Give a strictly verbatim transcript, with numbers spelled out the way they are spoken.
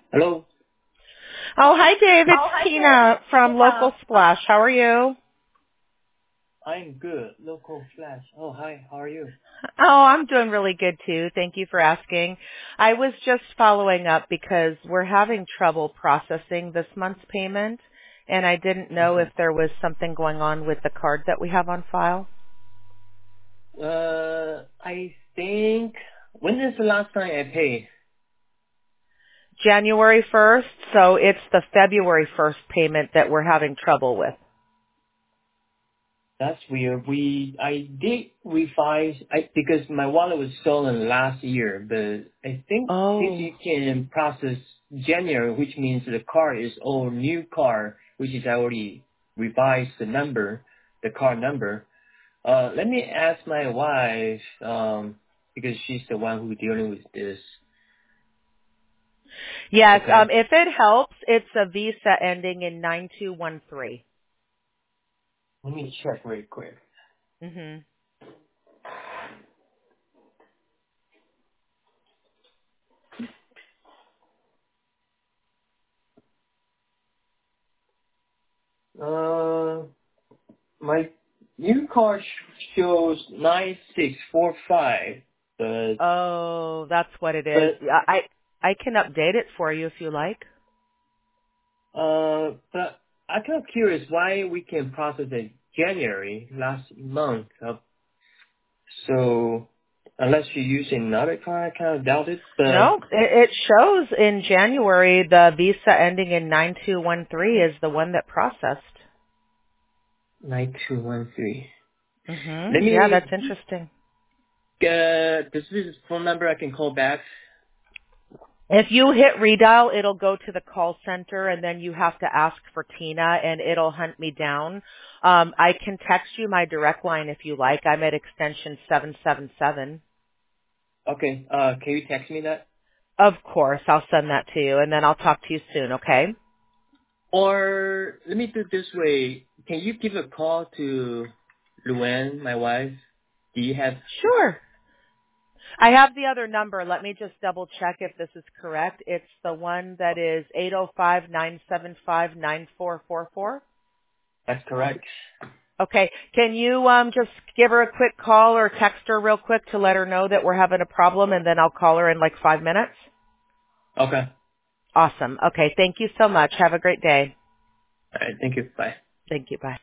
Hello. Oh, hi, Dave. It's Oh, hi, Dave. Tina from Tina. Local Splash. How are you? I'm good. Local Flash. Oh, hi. How are you? Oh, I'm doing really good too. Thank you for asking. I was just following up because we're having trouble processing this month's payment, and I didn't know if Okay. there was something going on with the card that we have on file. Uh, I think, when is the last time I paid? January first, so it's the February first payment that we're having trouble with. That's weird. We, I did revise, I, because my wallet was stolen last year, but I think since Oh. you can process January, which means the car is all new car, which is I already revised the number, the car number. Uh, let me ask my wife, um, because she's the one who's dealing with this. Yes, Okay. um, if it helps, it's a Visa ending in nine two one three. Let me check real quick. Mm-hmm. Uh, my new car sh- shows nine six four five, but Oh, that's what it is. but Yeah, I I can update it for you if you like. uh, but I'm kind of curious why we can process it January last month. Uh, so unless you use another car, I kind of doubt it. But No, it, it shows in January the Visa ending in nine two one three is the one that processed. nine two one three. Let Mhm. Yeah, me. that's interesting. Uh, this is a phone number I can call back. If you hit redial, it'll go to the call center, and then you have to ask for Tina, and it'll hunt me down. Um, I can text you my direct line if you like. I'm at extension seven seven seven. Okay. Uh, can you text me that? Of course, I'll send that to you, and then I'll talk to you soon. Okay? Or let me do it this way. Can you give a call to Luann, my wife? Do you have? Sure. I have the other number. Let me just double check if this is correct. It's the one that is eight oh five, nine seven five, nine four four four. That's correct. Okay. Can you um just give her a quick call or text her real quick to let her know that we're having a problem, and then I'll call her in like five minutes? Okay. Awesome. Okay. Thank you so much. Have a great day. All right. Thank you. Bye. Thank you. Bye.